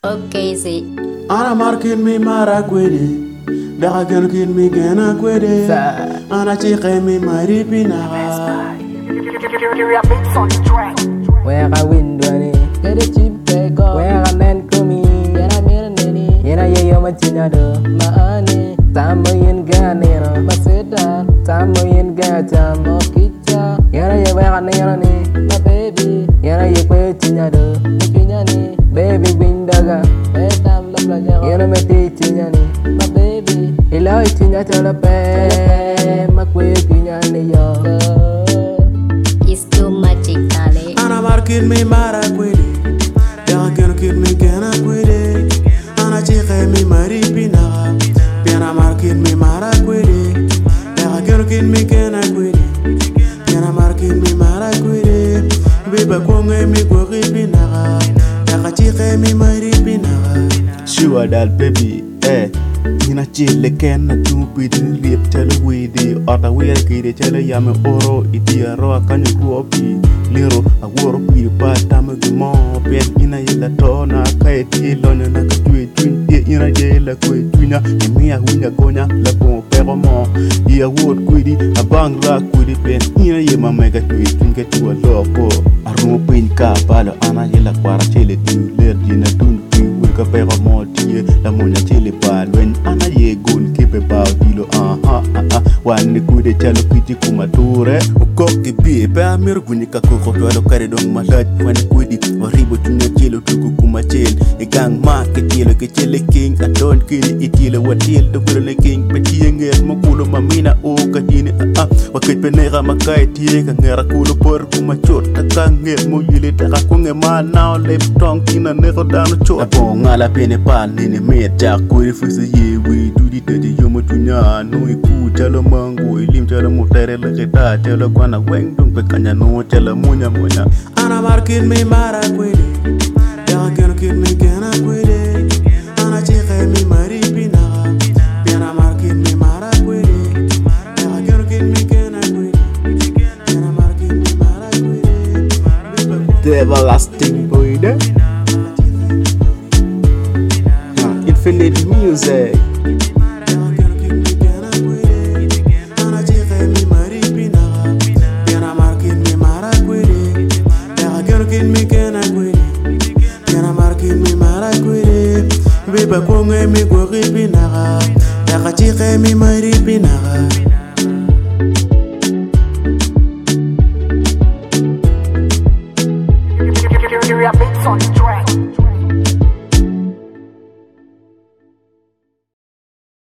Okay, see. Ana markin mi marakwede, daga gen kin mi gena kwede. Ana chike mi maripina. Where I win money, get a cheap take off. Where I man come in, get a million money. Yena ye machina do, maani. Tambo yin ganero, maseda. Tambo yin gacha, mo kicha. Yena ye where I ni, my baby. Yena ye kwe chinya do, chinya ni. Baby windaga, tam la playa. Yena me ti chinya ni, my baby. Ila chinya chala pe, ma kwe chinya ni yo. It's too much, Italy. Ana markin mi marakwede, daga gen mi gena kwede. Ana chike mi maripina. Piana markin mi marakwede, daga gen mi gena kwede. Piana markin mi marakwede, beba konge mi goripina. Daga chike mi maripina. Sure that baby, Ina chile kena tu pidin liep tele widi ota wira kide tele yame oro idia roa kanyo kuopi liro agworo pidi pa tame gumo pen ina yela tona kae ti lonya na katui twin ye ina yela kwe twina imia hunya gonya la bon pero mo ia wood kwidi abang ra kwidi pen ina ye mamega tui twin ke tu lopo arumo pin ka palo ana yela kwara tele tu ler dina tun ka pero mo tie la monya tele pa wen ana ye gun keep about dilo wan kude chalo kiti kumature ukoki bi pe amir gunika koko to kare don malaj wan kudi oribo tunya chelo tuku kumachel e gang ma ke tielo ke chele king adon kini itile watil to gurele king pe tienge mo kulo mamina o katini waket penera makai tie ka ngera kulo por kumachot ka ngel mo yile ta ko ngema now lep tong kina ne ko dano chot ngala pene pan ni me ta kuri fusi ye we dudi tedi yomo tunya no iku chalo mango ilim chalo mutere la keta chalo kwana weng dong pe kanya no chalo munya Ana markin mi marakwede, daga gen mi gena kwede. Ana chike mi maripina. Piana markin mi marakwede, daga gen mi gena kwede. Piana markin mi marakwede. the everlasting boy de infinite music. Beba konge mi goripina, daga chike mi maripina.